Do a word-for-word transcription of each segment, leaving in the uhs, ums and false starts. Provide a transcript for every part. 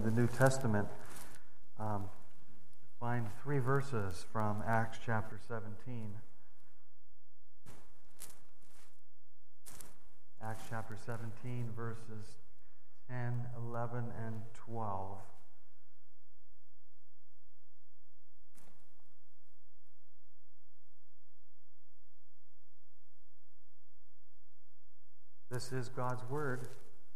the New Testament, um, find three verses from Acts chapter seventeen. Acts chapter seventeen, verses ten, eleven, and twelve. This is God's word.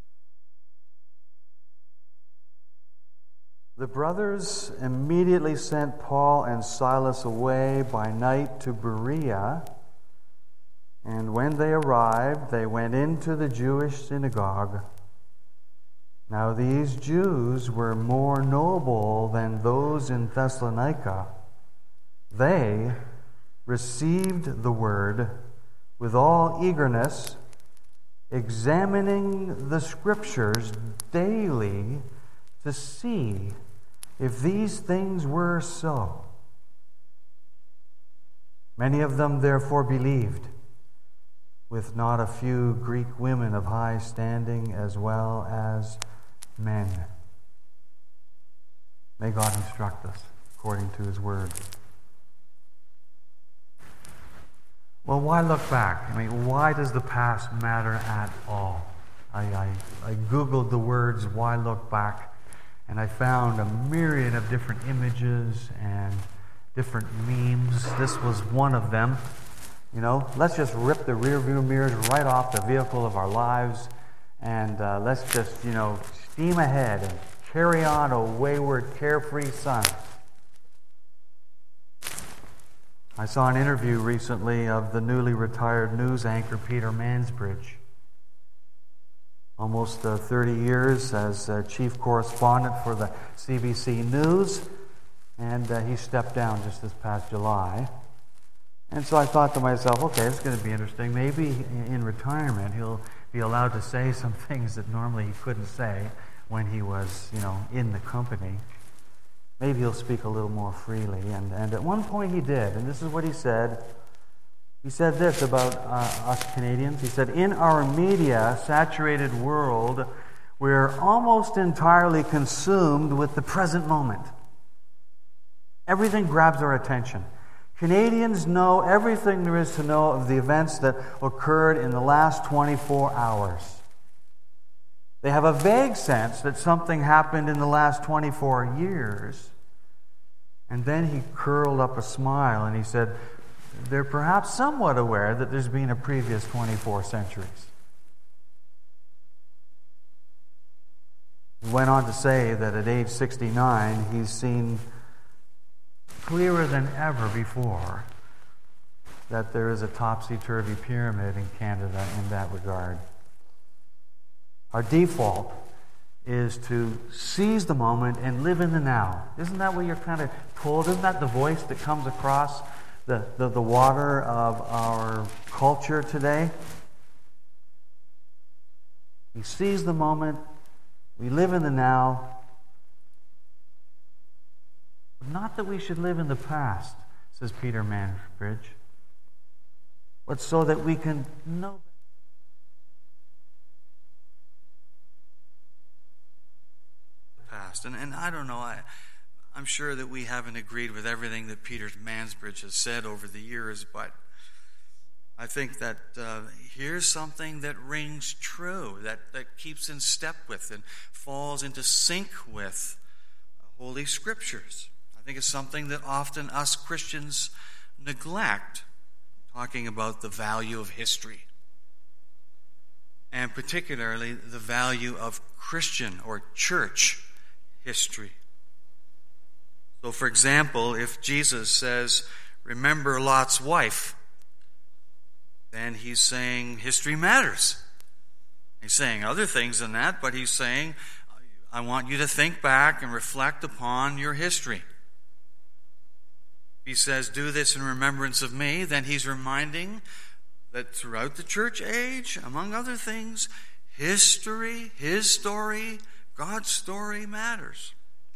The brothers immediately sent Paul and Silas away by night to Berea, and when they arrived, they went into the Jewish synagogue. Now these Jews were more noble than those in Thessalonica. They received the word with all eagerness, examining the Scriptures daily to see if these things were so. Many of them therefore believed, with not a few Greek women of high standing as well as men. May God instruct us according to His word. Well, why look back? I mean, why does the past matter at all? I, I, I Googled the words, why look back, and I found a myriad of different images and different memes. This was one of them. You know, let's just rip the rear view mirrors right off the vehicle of our lives, and uh, let's just, you know, steam ahead and carry on a wayward, carefree son. I saw an interview recently of the newly retired news anchor Peter Mansbridge. Almost uh, thirty years as uh, chief correspondent for the C B C News, and uh, he stepped down just this past July. And so I thought to myself, okay, it's going to be interesting. Maybe in retirement he'll be allowed to say some things that normally he couldn't say when he was, you know, in the company. Maybe he'll speak a little more freely. And, and at one point he did, and this is what he said. He said this about uh, us Canadians. He said, in our media-saturated world, we're almost entirely consumed with the present moment. Everything grabs our attention. Canadians know everything there is to know of the events that occurred in the last twenty-four hours. They have a vague sense that something happened in the last twenty-four years. And then he curled up a smile and he said, they're perhaps somewhat aware that there's been a previous twenty-four centuries. He went on to say that at age sixty-nine, he's seen clearer than ever before that there is a topsy-turvy pyramid in Canada in that regard. Our default is to seize the moment and live in the now. Isn't that what you're kind of told? Isn't that the voice that comes across the, the, the water of our culture today? We seize the moment, we live in the now. Not that we should live in the past, says Peter Mansbridge, but so that we can know the past. And, and I don't know, I, I'm sure that we haven't agreed with everything that Peter Mansbridge has said over the years, but I think that uh, here's something that rings true, that, that keeps in step with and falls into sync with Holy Scriptures. I think it's something that often us Christians neglect, talking about the value of history, and particularly the value of Christian or church history. So, for example, if Jesus says, remember Lot's wife, then he's saying history matters. He's saying other things than that, but he's saying, I want you to think back and reflect upon your history. He says, do this in remembrance of me, then he's reminding that throughout the church age, among other things, history, his story, God's story matters.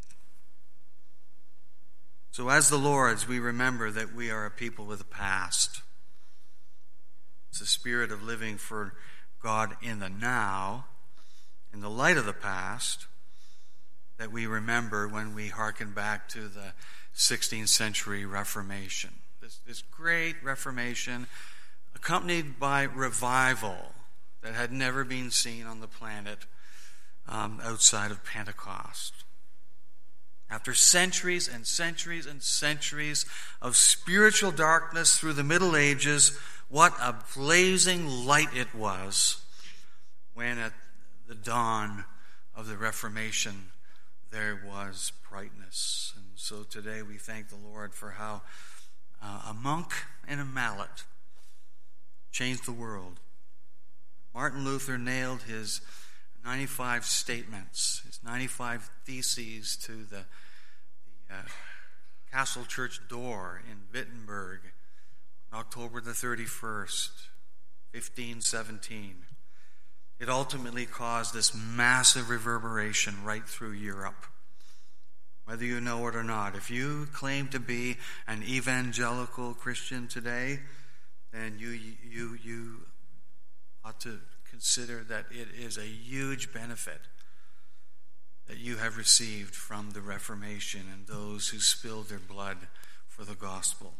So as the Lord's, we remember that we are a people with a past. It's the spirit of living for God in the now, in the light of the past, that we remember when we hearken back to the sixteenth century Reformation. This, this great Reformation accompanied by revival that had never been seen on the planet um, outside of Pentecost. After centuries and centuries and centuries of spiritual darkness through the Middle Ages, what a blazing light it was when at the dawn of the Reformation there was brightness. And so today we thank the Lord for how uh, a monk and a mallet changed the world. Martin Luther nailed his ninety-five statements, his ninety-five theses to the, the uh, Castle Church door in Wittenberg on October the thirty-first, fifteen seventeen. It ultimately caused this massive reverberation right through Europe. Whether you know it or not, if you claim to be an evangelical Christian today, then you you you ought to consider that it is a huge benefit that you have received from the Reformation and those who spilled their blood for the gospel.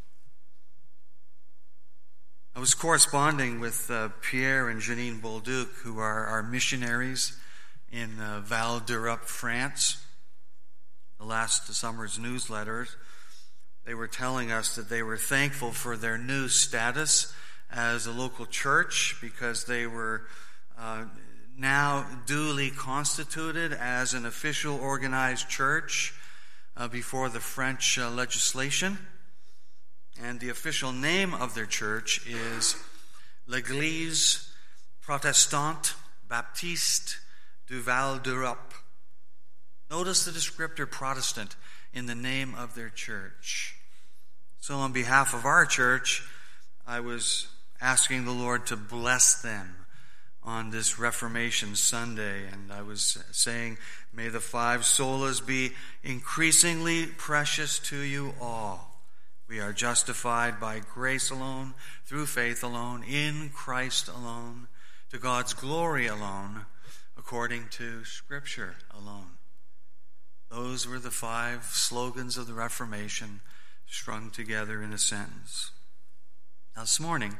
I was corresponding with uh, Pierre and Janine Bolduc, who are our missionaries in uh, Val d'Europe, France. The last summer's newsletters, they were telling us that they were thankful for their new status as a local church because they were uh, now duly constituted as an official organized church uh, before the French uh, legislation. And the official name of their church is L'Église Protestante Baptiste du Val d'Europe. Notice the descriptor Protestant in the name of their church. So on behalf of our church, I was asking the Lord to bless them on this Reformation Sunday. And I was saying, may the five solas be increasingly precious to you all. We are justified by grace alone, through faith alone, in Christ alone, to God's glory alone, according to Scripture alone. Those were the five slogans of the Reformation strung together in a sentence. Now this morning,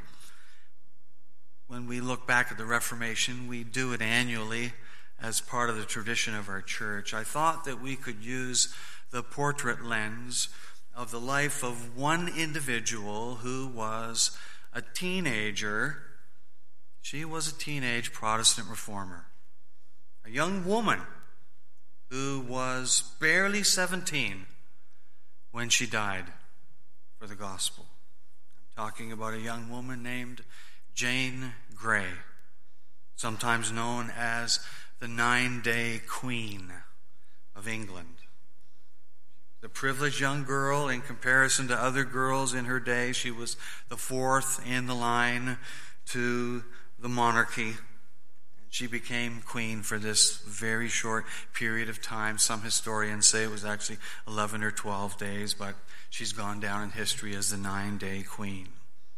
when we look back at the Reformation, we do it annually as part of the tradition of our church. I thought that we could use the portrait lens of the life of one individual who was a teenager. She was a teenage Protestant reformer. A young woman who was barely seventeen when she died for the gospel. I'm talking about a young woman named Jane Grey, sometimes known as the Nine-Day Queen of England. The privileged young girl, in comparison to other girls in her day, she was the fourth in the line to the monarchy. She became queen for this very short period of time. Some historians say it was actually eleven or twelve days, but she's gone down in history as the nine-day queen.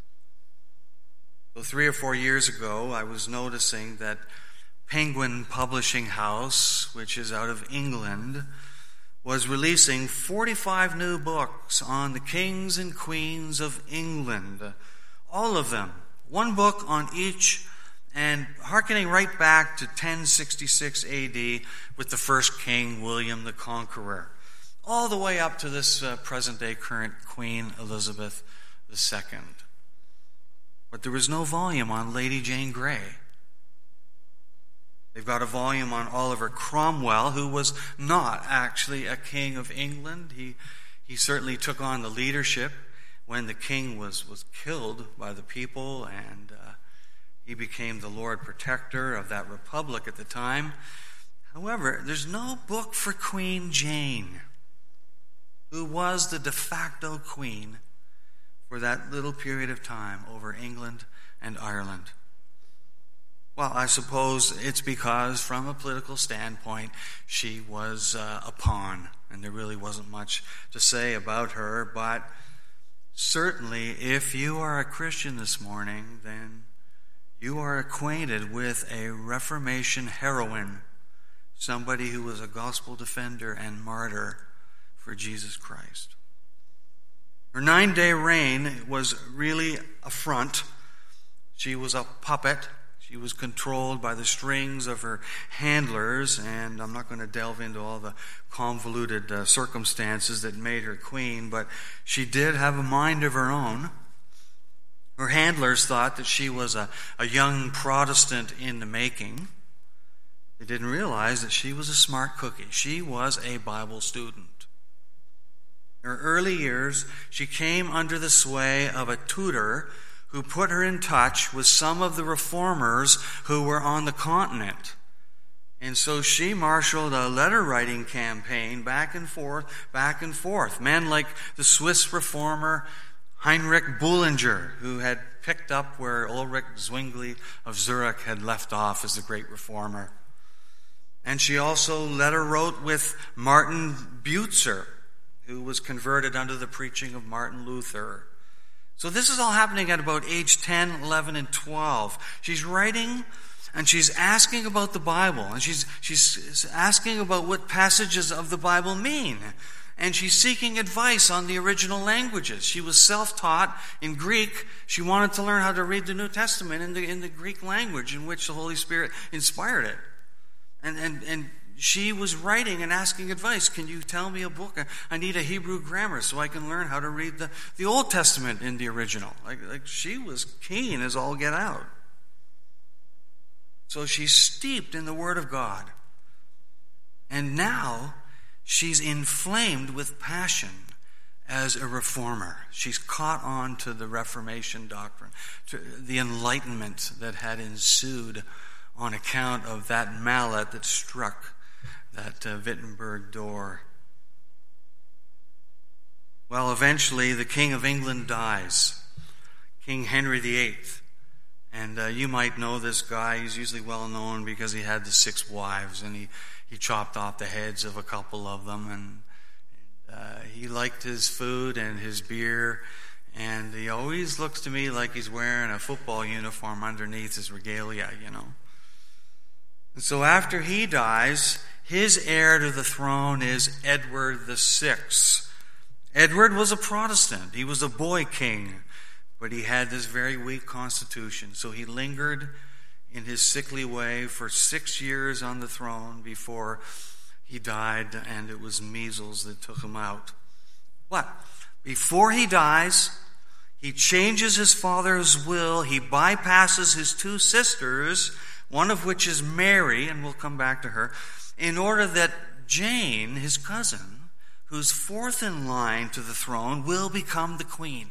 So three or four years ago, I was noticing that Penguin Publishing House, which is out of England, was releasing forty-five new books on the kings and queens of England. All of them. One book on each, and hearkening right back to ten sixty-six A D with the first king, William the Conqueror, all the way up to this uh, present-day current Queen Elizabeth the Second. But there was no volume on Lady Jane Grey. They've got a volume on Oliver Cromwell, who was not actually a king of England. He he certainly took on the leadership when the king was, was killed by the people, and uh, he became the Lord Protector of that republic at the time. However, there's no book for Queen Jane, who was the de facto queen for that little period of time over England and Ireland. Well, I suppose it's because, from a political standpoint, she was uh, a pawn, and there really wasn't much to say about her. But certainly, if you are a Christian this morning, then you are acquainted with a Reformation heroine, somebody who was a gospel defender and martyr for Jesus Christ. Her nine-day reign was really a front. She was a puppet. She was controlled by the strings of her handlers, and I'm not going to delve into all the convoluted uh, circumstances that made her queen, but she did have a mind of her own. Her handlers thought that she was a, a young Protestant in the making. They didn't realize that she was a smart cookie. She was a Bible student. In her early years, she came under the sway of a tutor who put her in touch with some of the reformers who were on the continent. And so she marshaled a letter-writing campaign back and forth, back and forth. Men like the Swiss reformer Heinrich Bullinger, who had picked up where Ulrich Zwingli of Zurich had left off as the great reformer. And she also letter wrote with Martin Butzer, who was converted under the preaching of Martin Luther. So this is all happening at about age ten, eleven, and twelve. She's writing and she's asking about the Bible. And she's, she's asking about what passages of the Bible mean. And she's seeking advice on the original languages. She was self-taught in Greek. She wanted to learn how to read the New Testament in the, in the Greek language in which the Holy Spirit inspired it. And, and, and she was writing and asking advice. Can you tell me a book? I need a Hebrew grammar so I can learn how to read the, the Old Testament in the original. Like, like she was keen as all get out. So she's steeped in the Word of God. And now she's inflamed with passion as a reformer. She's caught on to the Reformation doctrine, to the enlightenment that had ensued on account of that mallet that struck that uh, Wittenberg door. Well, eventually the King of England dies, King Henry the Eighth. And uh, you might know this guy. He's usually well known because he had the six wives, and he, he chopped off the heads of a couple of them. And, and uh, he liked his food and his beer, and he always looks to me like he's wearing a football uniform underneath his regalia, you know. And so after he dies, his heir to the throne is Edward the Sixth. Edward was a Protestant. He was a boy king, but he had this very weak constitution. So he lingered in his sickly way for six years on the throne before he died, and it was measles that took him out. But before he dies, he changes his father's will. He bypasses his two sisters, one of which is Mary, and we'll come back to her, in order that Jane, his cousin, who's fourth in line to the throne, will become the queen.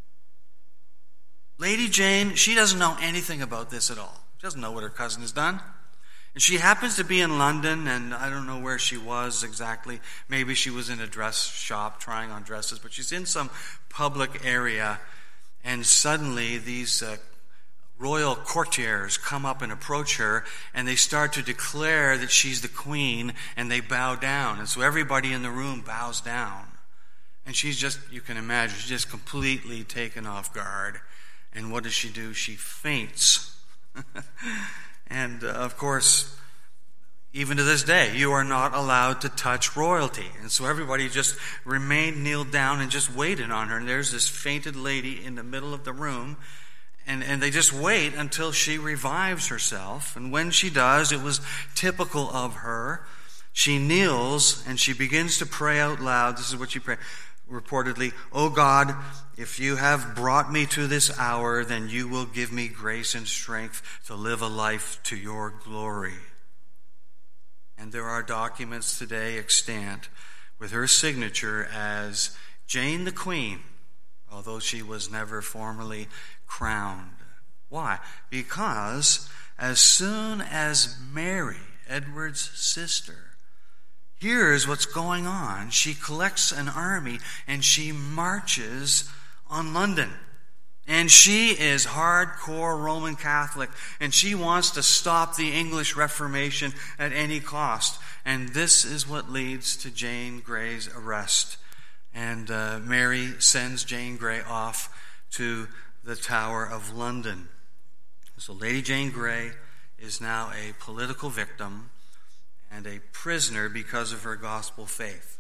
Lady Jane, she doesn't know anything about this at all. She doesn't know what her cousin has done. And she happens to be in London, and I don't know where she was exactly. Maybe she was in a dress shop trying on dresses, but she's in some public area, and suddenly these uh, royal courtiers come up and approach her, and they start to declare that she's the queen, and they bow down. And so everybody in the room bows down. And she's just, you can imagine, she's just completely taken off guard. And what does she do? She faints. And, uh, of course, even to this day, you are not allowed to touch royalty. And so everybody just remained, kneeled down, and just waited on her. And there's this fainted lady in the middle of the room. And, and they just wait until she revives herself. And when she does, it was typical of her. She kneels and she begins to pray out loud. This is what she prayed. Reportedly, "O God, if you have brought me to this hour, then you will give me grace and strength to live a life to your glory." And there are documents today extant with her signature as Jane the Queen, although she was never formally crowned. Why? Because as soon as Mary, Edward's sister, here's what's going on, she collects an army and she marches on London. And she is hardcore Roman Catholic, and she wants to stop the English Reformation at any cost. And this is what leads to Jane Grey's arrest. And uh, Mary sends Jane Grey off to the Tower of London. So Lady Jane Grey is now a political victim. and a prisoner because of her gospel faith.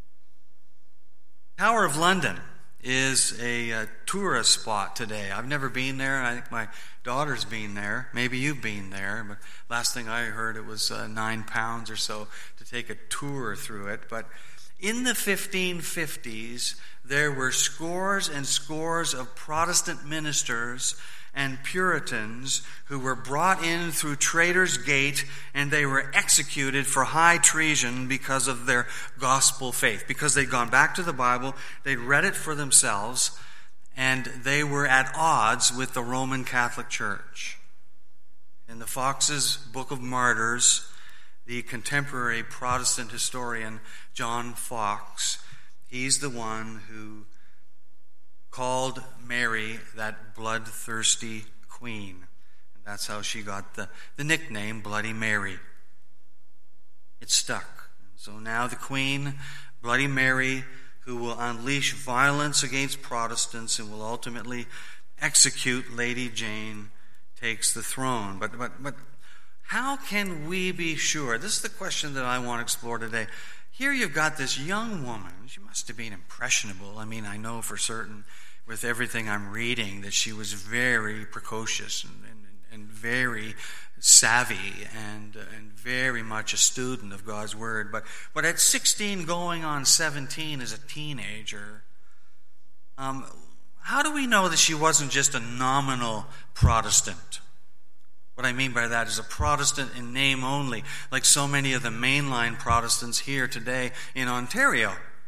Tower of London is a, a tourist spot today. I've never been there. I think my daughter's been there. Maybe you've been there. But last thing I heard, it was uh, nine pounds or so to take a tour through it. But in the fifteen fifties, there were scores and scores of Protestant ministers and Puritans who were brought in through Traitor's Gate, and they were executed for high treason because of their gospel faith, because they'd gone back to the Bible, they'd read it for themselves, and they were at odds with the Roman Catholic Church. In the Fox's Book of Martyrs, the contemporary Protestant historian John Fox, he's the one who called Mary that bloodthirsty queen. And that's how she got the, the nickname Bloody Mary. It stuck. So now the queen, Bloody Mary, who will unleash violence against Protestants and will ultimately execute Lady Jane, takes the throne. But, but, but how can we be sure? This is the question that I want to explore today. Here you've got this young woman. She must have been impressionable. I mean, I know for certain with everything I'm reading that she was very precocious and, and, and very savvy and, uh, and very much a student of God's Word. But, but at sixteen going on seventeen as a teenager, um, how do we know that she wasn't just a nominal Protestant? What I mean by that is a Protestant in name only, like so many of the mainline Protestants here today in Ontario.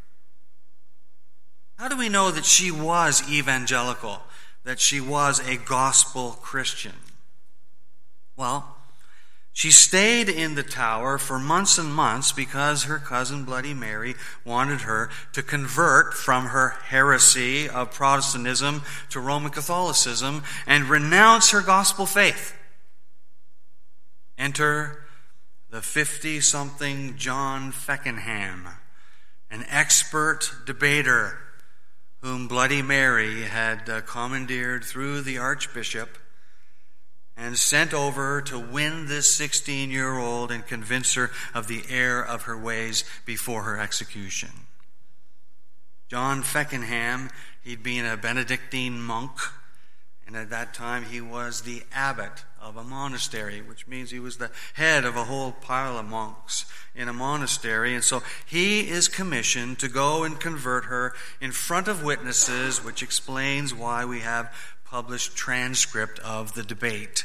How do we know that she was evangelical, that she was a gospel Christian? Well, she stayed in the Tower for months and months because her cousin Bloody Mary wanted her to convert from her heresy of Protestantism to Roman Catholicism and renounce her gospel faith. Enter the fifty-something John Feckenham, an expert debater whom Bloody Mary had uh, commandeered through the Archbishop and sent over to win this sixteen-year-old and convince her of the error of her ways before her execution. John Feckenham, he'd been a Benedictine monk, and at that time he was the abbot of a monastery, which means he was the head of a whole pile of monks in a monastery. And so he is commissioned to go and convert her in front of witnesses, which explains why we have published transcript of the debate.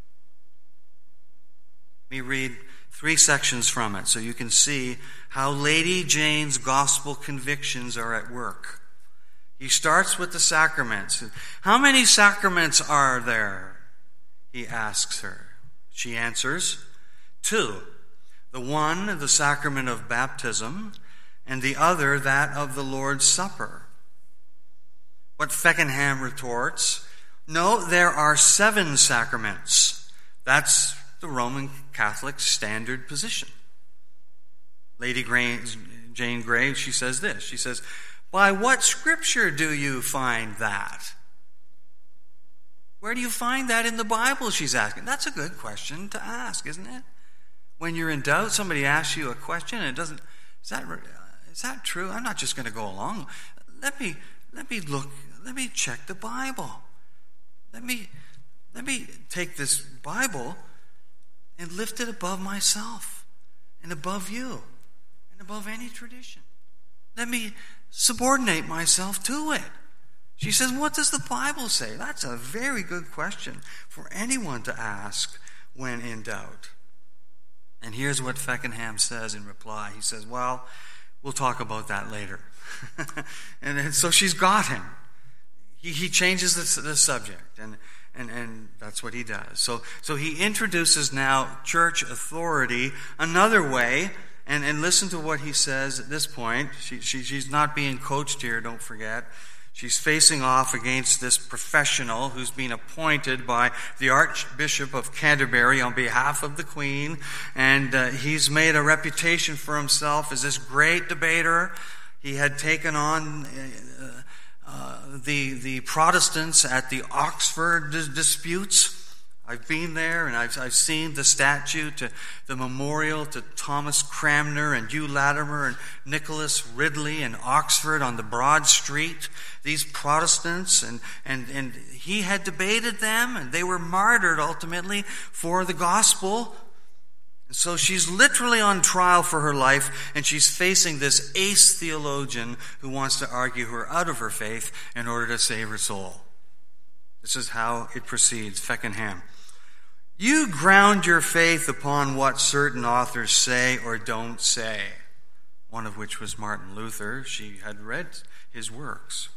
Let me read three sections from it so you can see how Lady Jane's gospel convictions are at work. He starts with the sacraments. How many sacraments are there? He asks her. She answers, two. The one, the sacrament of baptism, and the other, that of the Lord's Supper. But Feckenham retorts, no, there are seven sacraments. That's the Roman Catholic standard position. Lady Jane Grey, she says this. She says, by what scripture do you find that? Where do you find that in the Bible, she's asking. That's a good question to ask, isn't it? When you're in doubt, somebody asks you a question and it doesn't, is that, is that true? I'm not just going to go along. Let me, let me look, let me check the Bible. Let me, let me take this Bible and lift it above myself and above you and above any tradition. Let me subordinate myself to it. She says, what does the Bible say? That's a very good question for anyone to ask when in doubt. And here's what Feckenham says in reply. He says, well, we'll talk about that later. and, and so she's got him. He, he changes the, the subject, and, and, and that's what he does. So, so he introduces now church authority another way. And, and listen to what he says at this point. She, she, she's not being coached here, don't forget. She's facing off against this professional who's been appointed by the Archbishop of Canterbury on behalf of the Queen. And uh, he's made a reputation for himself as this great debater. He had taken on uh, uh, the, the Protestants at the Oxford dis- disputes. I've been there, and I've, I've seen the statue, to the memorial to Thomas Cranmer and Hugh Latimer and Nicholas Ridley in Oxford on the broad street. These Protestants, and, and, and he had debated them, and they were martyred ultimately for the gospel. And so she's literally on trial for her life, and she's facing this ace theologian who wants to argue her out of her faith in order to save her soul. This is how it proceeds. Feckenham. You ground your faith upon what certain authors say or don't say, one of which was Martin Luther. She had read his works.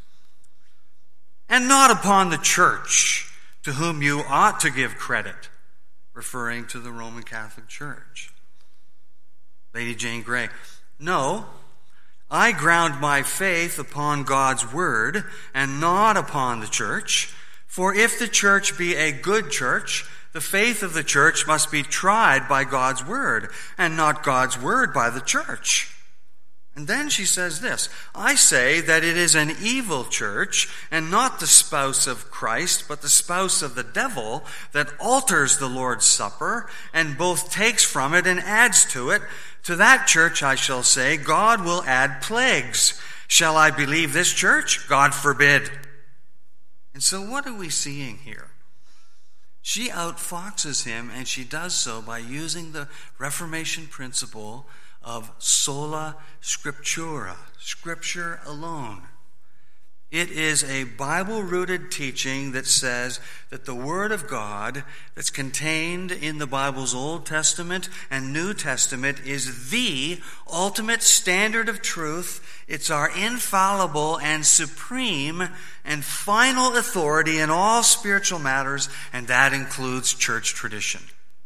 And not upon the church, to whom you ought to give credit, referring to the Roman Catholic Church. Lady Jane Grey. No, I ground my faith upon God's word and not upon the church. For if the church be a good church, the faith of the church must be tried by God's word, and not God's word by the church. And then she says this, I say that it is an evil church, and not the spouse of Christ, but the spouse of the devil, that alters the Lord's Supper, and both takes from it and adds to it. To that church I shall say, God will add plagues. Shall I believe this church? God forbid. And so what are we seeing here? She outfoxes him, and she does so by using the Reformation principle of sola scriptura, Scripture alone. It is a Bible-rooted teaching that says that the Word of God that's contained in the Bible's Old Testament and New Testament is the ultimate standard of truth. It's our infallible and supreme and final authority in all spiritual matters, and that includes church tradition.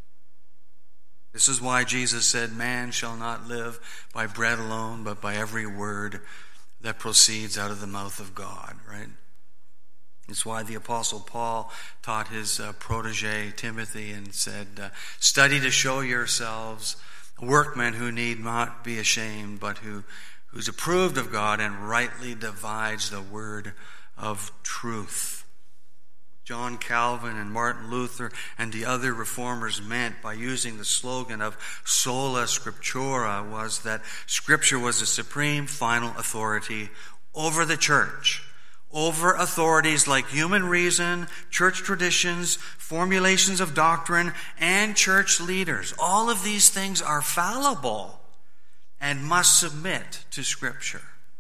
This is why Jesus said, man shall not live by bread alone, but by every word that proceeds out of the mouth of God, right? It's why the Apostle Paul taught his uh, protege Timothy and said, uh, study to show yourselves workmen who need not be ashamed, but who who's approved of God and rightly divides the word of truth. John Calvin and Martin Luther and the other reformers meant by using the slogan of sola scriptura was that Scripture was the supreme final authority over the church, over authorities like human reason, church traditions, formulations of doctrine, and church leaders. All of these things are fallible and must submit to Scripture.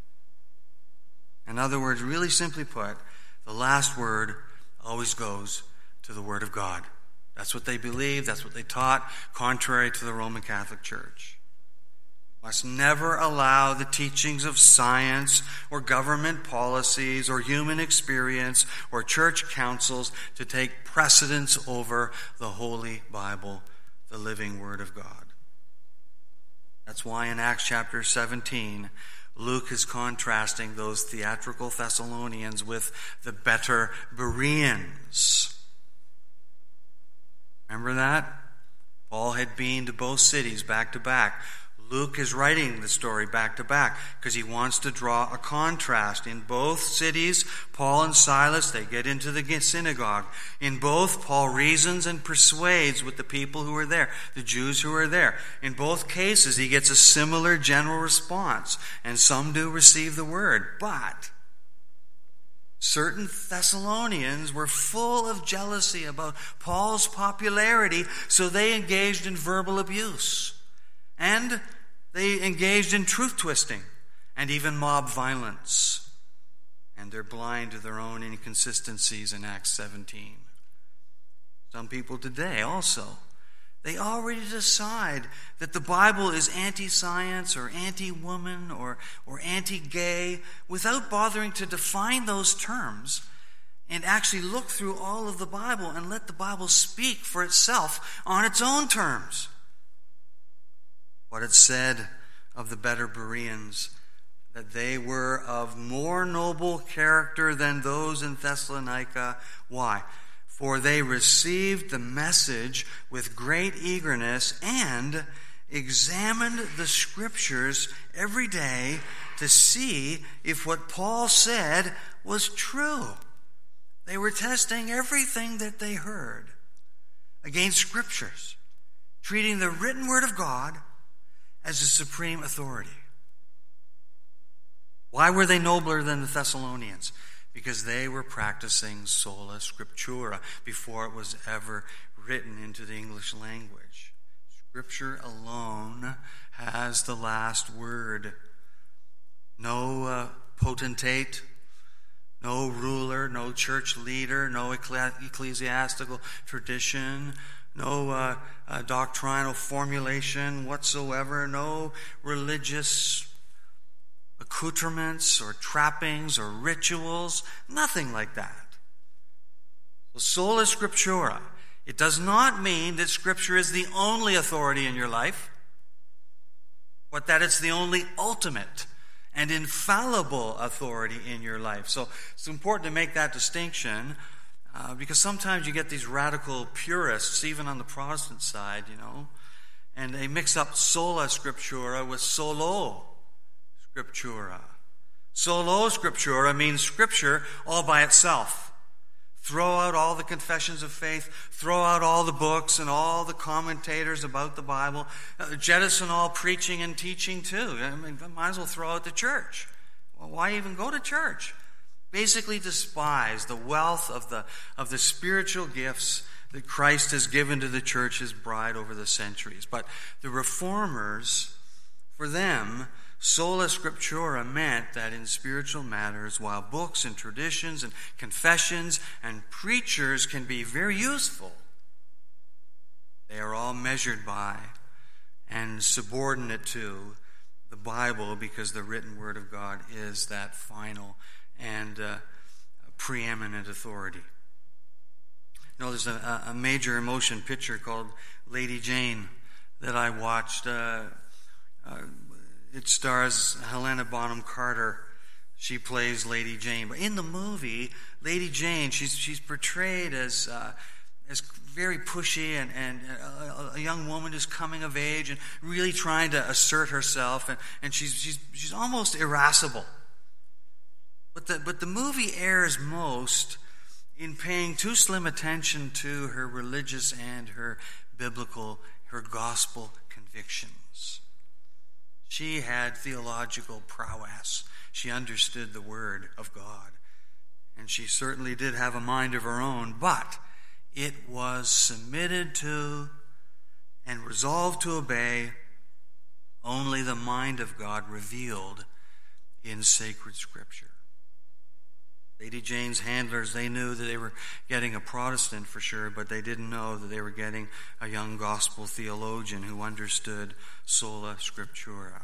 In other words, really simply put, the last word always goes to the Word of God. That's what they believed, that's what they taught, contrary to the Roman Catholic Church. We must never allow the teachings of science or government policies or human experience or church councils to take precedence over the Holy Bible, the living Word of God. That's why in Acts chapter seventeen, Luke is contrasting those theatrical Thessalonians with the better Bereans. Remember that? Paul had been to both cities back to back. Luke is writing the story back to back because he wants to draw a contrast. In both cities, Paul and Silas, they get into the synagogue. In both, Paul reasons and persuades with the people who are there, the Jews who are there. In both cases, he gets a similar general response, and some do receive the word. But certain Thessalonians were full of jealousy about Paul's popularity, so they engaged in verbal abuse. And they engaged in truth twisting and even mob violence. And they're blind to their own inconsistencies in Acts seventeen. Some people today also, they already decide that the Bible is anti-science or anti-woman or, or anti-gay without bothering to define those terms and actually look through all of the Bible and let the Bible speak for itself on its own terms. What it said of the better Bereans, that they were of more noble character than those in Thessalonica. Why? For they received the message with great eagerness and examined the Scriptures every day to see if what Paul said was true. They were testing everything that they heard. against scriptures, treating the written word of God as the supreme authority. Why were they nobler than the Thessalonians? Because they were practicing sola scriptura before it was ever written into the English language. Scripture alone has the last word. No uh, potentate, no ruler, no church leader, no ecclesiastical tradition, no uh, uh, doctrinal formulation whatsoever, no religious accoutrements or trappings or rituals, nothing like that. So sola scriptura, it does not mean that Scripture is the only authority in your life, but that it's the only ultimate and infallible authority in your life. So it's important to make that distinction uh, because sometimes you get these radical purists, even on the Protestant side, you know, and they mix up sola scriptura with solo scriptura. Solo scriptura means Scripture all by itself. Throw out all the confessions of faith, throw out all the books and all the commentators about the Bible, uh, jettison all preaching and teaching too. I mean, might as well throw out the church. Well, why even go to church? Basically despise the wealth of the, of the spiritual gifts that Christ has given to the church, his bride, over the centuries. But the Reformers, for them, sola scriptura meant that in spiritual matters, while books and traditions and confessions and preachers can be very useful, they are all measured by and subordinate to the Bible, because the written word of God is that final and uh, preeminent authority. You know, there's a, a major motion picture called Lady Jane that I watched. Uh, uh, It stars Helena Bonham Carter. She plays Lady Jane. But in the movie, Lady Jane, she's she's portrayed as uh, as very pushy and, and a, a young woman who's coming of age and really trying to assert herself, and, and she's she's she's almost irascible. But the but the movie errs most in paying too slim attention to her religious and her biblical, her gospel convictions. She had theological prowess. She understood the Word of God. And she certainly did have a mind of her own, but it was submitted to and resolved to obey only the mind of God revealed in sacred Scripture. Lady Jane's handlers, they knew that they were getting a Protestant for sure, but they didn't know that they were getting a young gospel theologian who understood sola scriptura.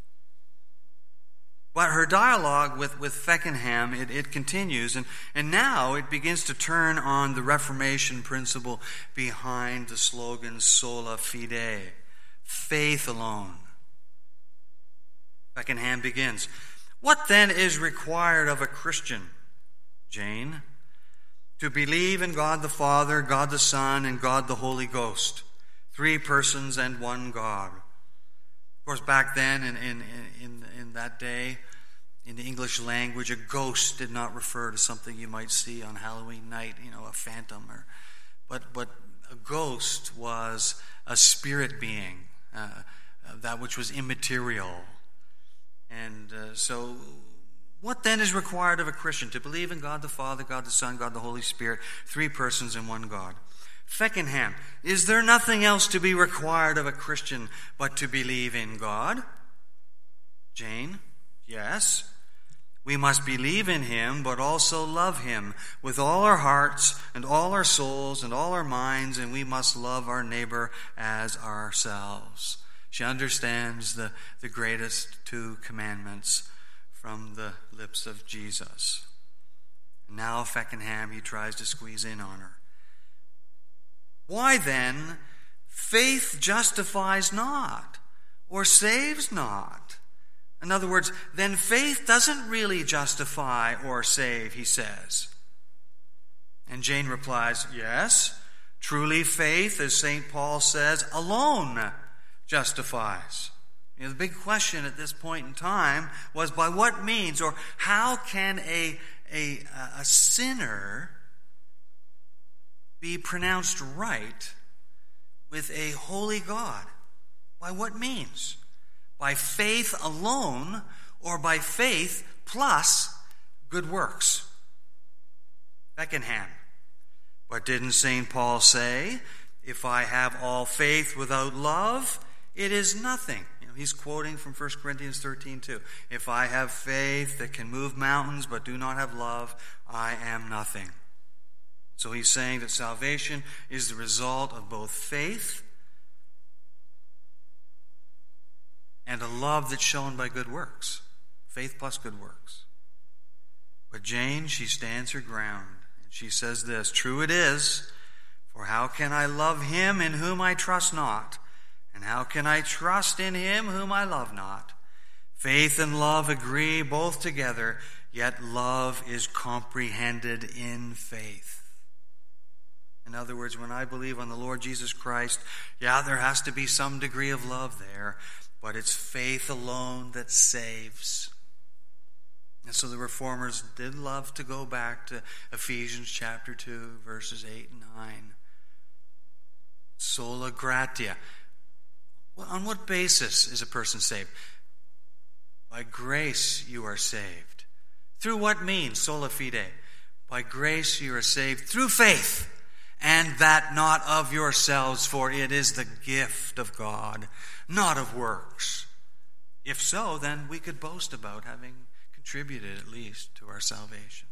But her dialogue with, with Feckenham, it, it continues, and, and now it begins to turn on the Reformation principle behind the slogan sola fide, faith alone. Feckenham begins, "What then is required of a Christian, Jane? To believe in God the Father, God the Son, and God the Holy Ghost, three persons and one God." Of course, back then, in, in, in, in that day, in the English language, a ghost did not refer to something you might see on Halloween night, you know, a phantom. Or, but, but a ghost was a spirit being, uh, that which was immaterial. And uh, so... what then is required of a Christian? To believe in God the Father, God the Son, God the Holy Spirit, three persons in one God. Feckenham, is there nothing else to be required of a Christian but to believe in God? Jane, yes. We must believe in him, but also love him with all our hearts and all our souls and all our minds, and we must love our neighbor as ourselves. She understands the, the greatest two commandments from the lips of Jesus. And now Feckenham, he tries to squeeze in on her. Why then, faith justifies not, or saves not. In other words, then faith doesn't really justify or save, he says. And Jane replies, yes, truly faith, as Saint Paul says, alone justifies. You know, the big question at this point in time was, by what means, or how can a, a, a sinner be pronounced right with a holy God. By what means? By faith alone, or by faith plus good works? Beckenham. But didn't Saint Paul say, if I have all faith without love, it is nothing? You know, he's quoting from First Corinthians thirteen two. If I have faith that can move mountains but do not have love, I am nothing. So he's saying that salvation is the result of both faith and a love that's shown by good works. Faith plus good works. But Jane, she stands her ground. And she says this, true it is, for how can I love him in whom I trust not? And how can I trust in him whom I love not? Faith and love agree both together, yet love is comprehended in faith. In other words, when I believe on the Lord Jesus Christ, yeah, there has to be some degree of love there, but it's faith alone that saves. And so the Reformers did love to go back to Ephesians chapter two, verses eight and nine. Sola gratia. Well, on what basis is a person saved? By grace you are saved. Through what means? Sola fide. By grace you are saved through faith, and that not of yourselves, for it is the gift of God, not of works. If so, then we could boast about having contributed at least to our salvation.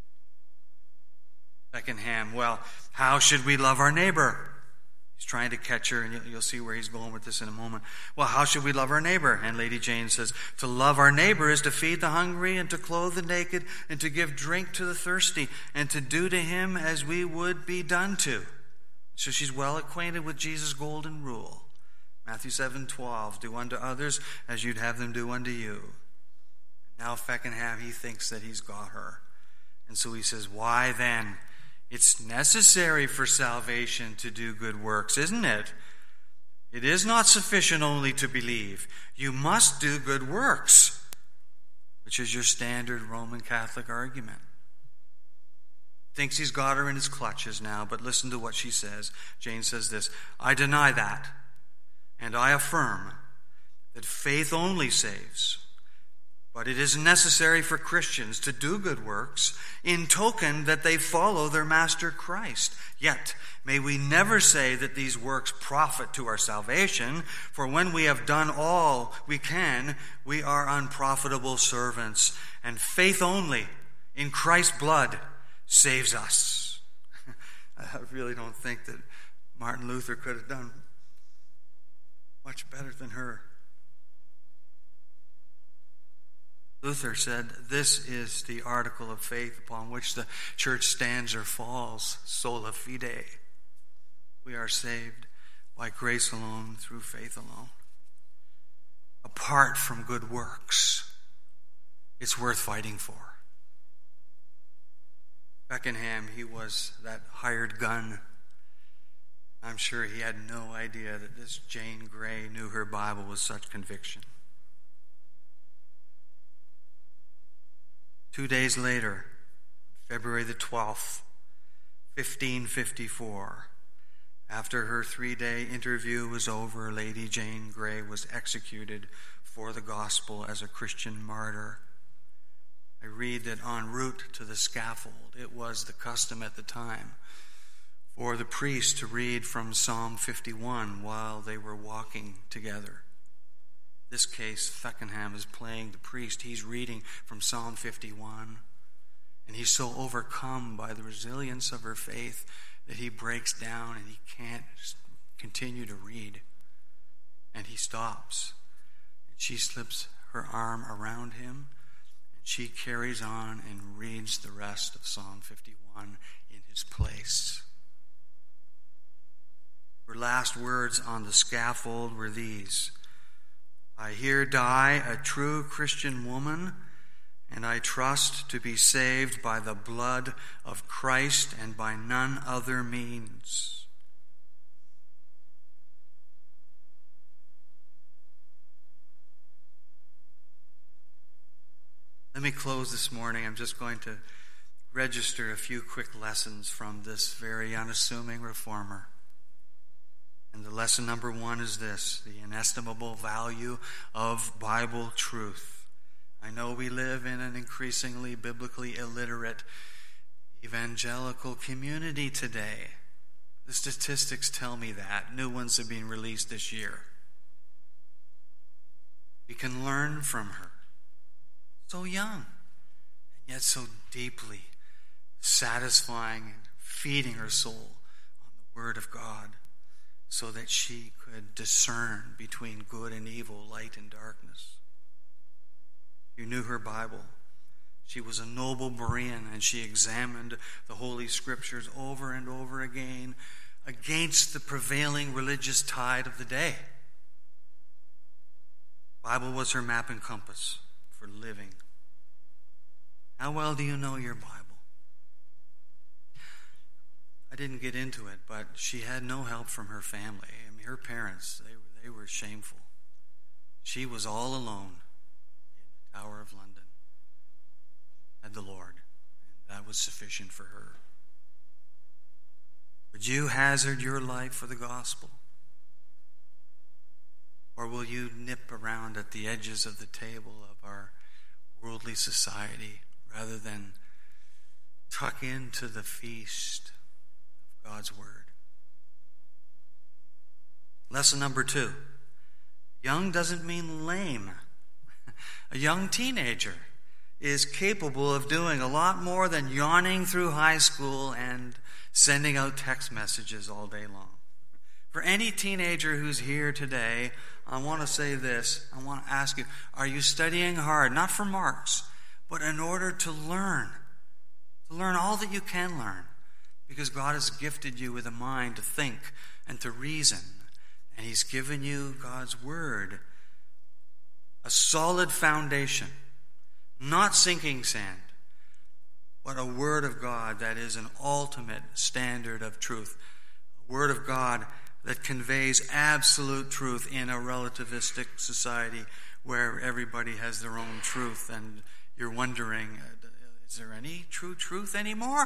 Beckenham, well, how should we love our neighbor? He's trying to catch her, and you'll see where he's going with this in a moment. Well, how should we love our neighbor? And Lady Jane says, to love our neighbor is to feed the hungry and to clothe the naked and to give drink to the thirsty and to do to him as we would be done to. So she's well acquainted with Jesus' golden rule. Matthew seven twelve, do unto others as you'd have them do unto you. Now Beckenham, he thinks that he's got her. And so he says, why then? It's necessary for salvation to do good works, isn't it? It is not sufficient only to believe. You must do good works, which is your standard Roman Catholic argument. Thinks he's got her in his clutches now, but listen to what she says. Jane says this, I deny that, and I affirm that faith only saves. But it is necessary for Christians to do good works in token that they follow their Master Christ. Yet, may we never say that these works profit to our salvation, for when we have done all we can, we are unprofitable servants, and faith only in Christ's blood saves us. I really don't think that Martin Luther could have done much better than her. Luther said, this is the article of faith upon which the church stands or falls, sola fide. We are saved by grace alone, through faith alone. Apart from good works, it's worth fighting for. Beckenham, he was that hired gun. I'm sure he had no idea that this Jane Grey knew her Bible with such conviction. Two days later, February the twelfth, fifteen fifty-four, after her three-day interview was over, Lady Jane Grey was executed for the gospel as a Christian martyr. I read that en route to the scaffold, it was the custom at the time for the priest to read from Psalm fifty-one while they were walking together. In this case, Beckenham is playing the priest. He's reading from Psalm fifty-one, and he's so overcome by the resilience of her faith that he breaks down and he can't continue to read. And he stops. And she slips her arm around him, and she carries on and reads the rest of Psalm fifty-one in his place. Her last words on the scaffold were these: I here die a true Christian woman, and I trust to be saved by the blood of Christ and by none other means. Let me close this morning. I'm just going to register a few quick lessons from this very unassuming reformer. And the lesson number one is this: the inestimable value of Bible truth. I know we live in an increasingly biblically illiterate evangelical community today. The statistics tell me that. New ones have been released this year. We can learn from her. So young, and yet so deeply satisfying and feeding her soul on the Word of God, so that she could discern between good and evil, light and darkness. You knew her Bible. She was a noble Berean, and she examined the Holy Scriptures over and over again against the prevailing religious tide of the day. The Bible was her map and compass for living. How well do you know your Bible? I didn't get into it, but she had no help from her family. I mean, her parents, they, they were shameful. She was all alone in the Tower of London. Had the Lord, and that was sufficient for her. Would you hazard your life for the gospel? Or will you nip around at the edges of the table of our worldly society rather than tuck into the feast of God's Word? Lesson number two. Young doesn't mean lame. A young teenager is capable of doing a lot more than yawning through high school and sending out text messages all day long. For any teenager who's here today, I want to say this. I want to ask you, are you studying hard? Not for marks, but in order to learn. To learn all that you can learn. Because God has gifted you with a mind to think and to reason. And He's given you God's Word. A solid foundation. Not sinking sand, but a Word of God that is an ultimate standard of truth. A Word of God that conveys absolute truth in a relativistic society where everybody has their own truth, and you're wondering, is there any true truth anymore?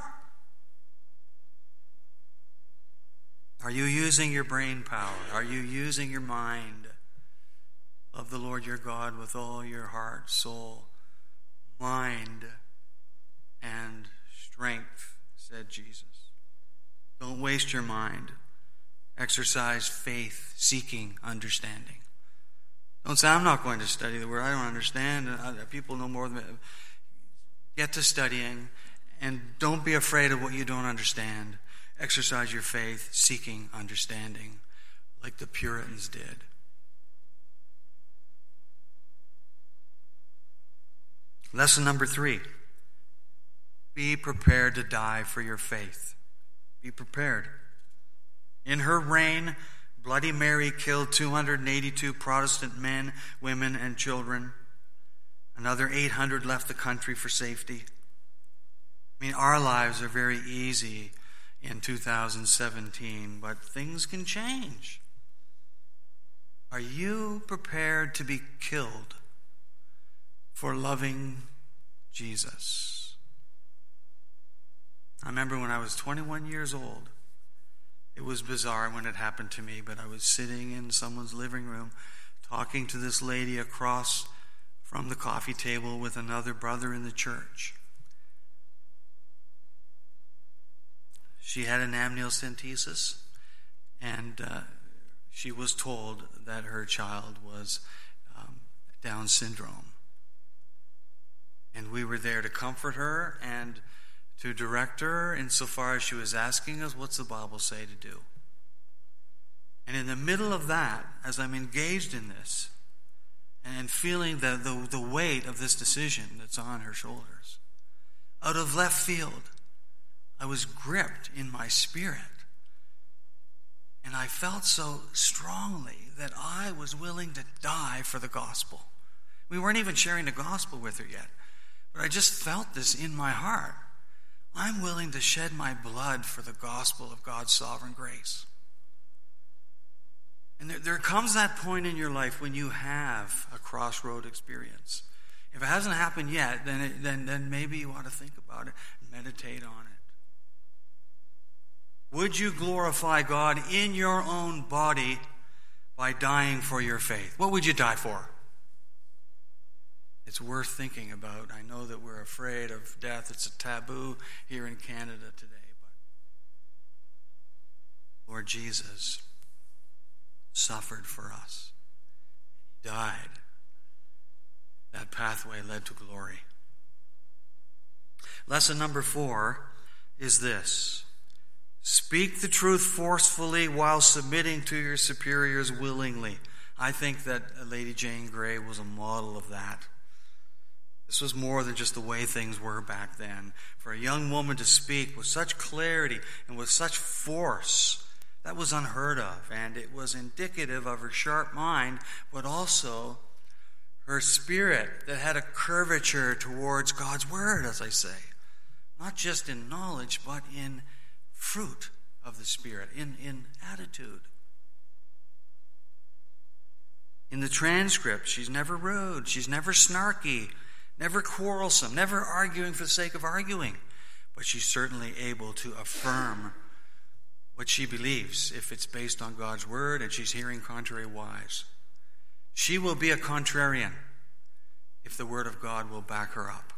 Are you using your brain power? Are you using your mind? Love the Lord your God with all your heart, soul, mind, and strength, said Jesus. Don't waste your mind. Exercise faith, seeking understanding. Don't say, I'm not going to study the Word. I don't understand. People know more than me. Get to studying, and don't be afraid of what you don't understand. Exercise your faith, seeking understanding, like the Puritans did. Lesson number three. Be prepared to die for your faith. Be prepared. In her reign, Bloody Mary killed two hundred eighty-two Protestant men, women, and children. Another eight hundred left the country for safety. I mean, our lives are very easy in two thousand seventeen, but things can change. Are you prepared to be killed for loving Jesus? I remember when I was twenty-one years old. It was bizarre when it happened to me, but I was sitting in someone's living room talking to this lady across from the coffee table with another brother in the church. She had an amniocentesis, and uh, she was told that her child was um, Down syndrome. And we were there to comfort her and to direct her insofar as she was asking us, what's the Bible say to do? And in the middle of that, as I'm engaged in this, and feeling the, the, the weight of this decision that's on her shoulders, out of left field, I was gripped in my spirit. And I felt so strongly that I was willing to die for the gospel. We weren't even sharing the gospel with her yet. But I just felt this in my heart. I'm willing to shed my blood for the gospel of God's sovereign grace. And there, there comes that point in your life when you have a crossroad experience. If it hasn't happened yet, then, it, then, then maybe you ought to think about it and meditate on it. Would you glorify God in your own body by dying for your faith? What would you die for? It's worth thinking about. I know that we're afraid of death. It's a taboo here in Canada today. But Lord Jesus suffered for us. He died. That pathway led to glory. Lesson number four is this. Speak the truth forcefully while submitting to your superiors willingly. I think that Lady Jane Grey was a model of that. This was more than just the way things were back then. For a young woman to speak with such clarity and with such force, that was unheard of. And it was indicative of her sharp mind, but also her spirit that had a curvature towards God's word, as I say. Not just in knowledge, but in fruit of the Spirit, in, in attitude. In the transcript, she's never rude, she's never snarky, never quarrelsome, never arguing for the sake of arguing. But she's certainly able to affirm what she believes if it's based on God's word and she's hearing contrary wise. She will be a contrarian if the word of God will back her up.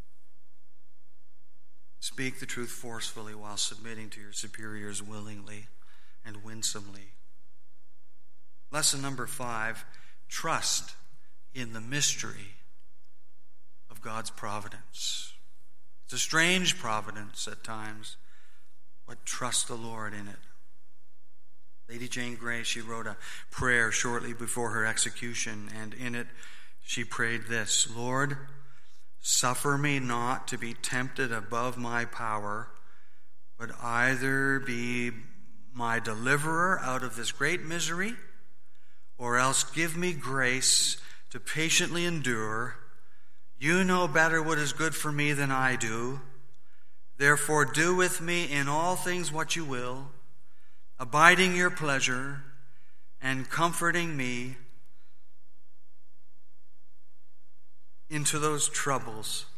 Speak the truth forcefully while submitting to your superiors willingly and winsomely. Lesson number five, trust in the mystery of God's providence. It's a strange providence at times, but trust the Lord in it. Lady Jane Grey, she wrote a prayer shortly before her execution, and in it she prayed this: Lord, suffer me not to be tempted above my power, but either be my deliverer out of this great misery, or else give me grace to patiently endure. You know better what is good for me than I do. Therefore do with me in all things what you will, abiding your pleasure and comforting me into those troubles,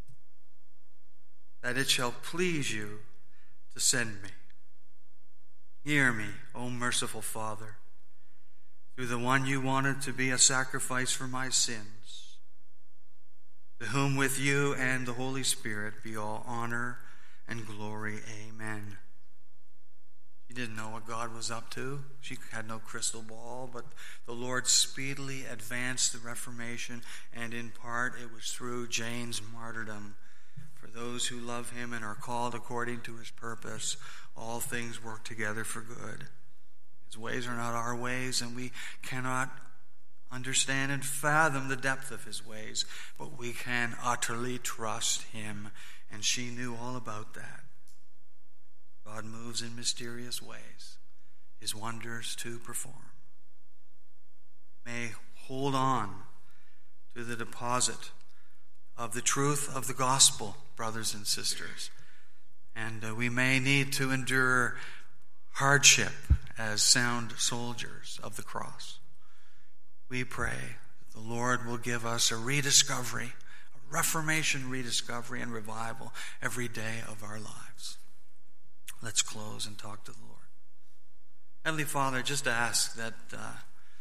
that it shall please you to send me. Hear me, O merciful Father, through the one you wanted to be a sacrifice for my sins, to whom with you and the Holy Spirit be all honor and glory. Amen. She didn't know what God was up to. She had no crystal ball, but the Lord speedily advanced the Reformation, and in part it was through Jane's martyrdom. For those who love him and are called according to his purpose, all things work together for good. His ways are not our ways, and we cannot understand and fathom the depth of his ways, but we can utterly trust him, and she knew all about that. God moves in mysterious ways, his wonders to perform. May hold on to the deposit of the truth of the gospel, brothers and sisters. And uh, we may need to endure hardship as sound soldiers of the cross. We pray that the Lord will give us a rediscovery, a Reformation rediscovery and revival every day of our lives. Let's close and talk to the Lord. Heavenly Father, just ask that uh,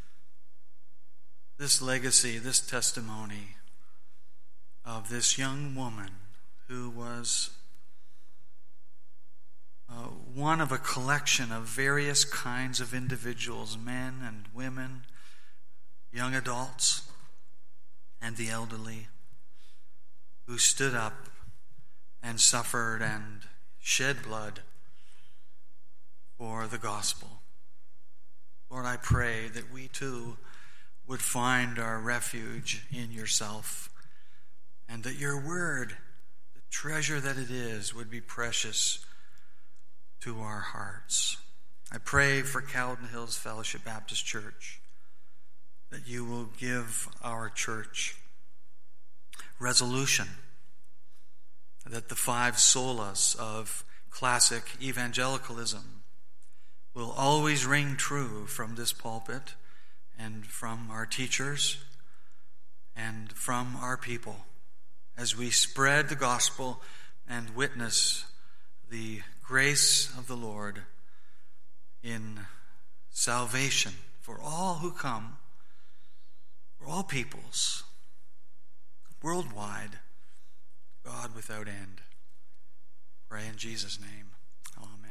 this legacy, this testimony of this young woman who was uh, one of a collection of various kinds of individuals, men and women, young adults, and the elderly, who stood up and suffered and shed blood for the gospel. Lord, I pray that we too would find our refuge in yourself, and that your word, the treasure that it is, would be precious to our hearts. I pray for Calden Hills Fellowship Baptist Church, that you will give our church resolution, that the five solas of classic evangelicalism will always ring true from this pulpit and from our teachers and from our people as we spread the gospel and witness the grace of the Lord in salvation for all who come, for all peoples, worldwide, God without end. Pray in Jesus' name. Amen.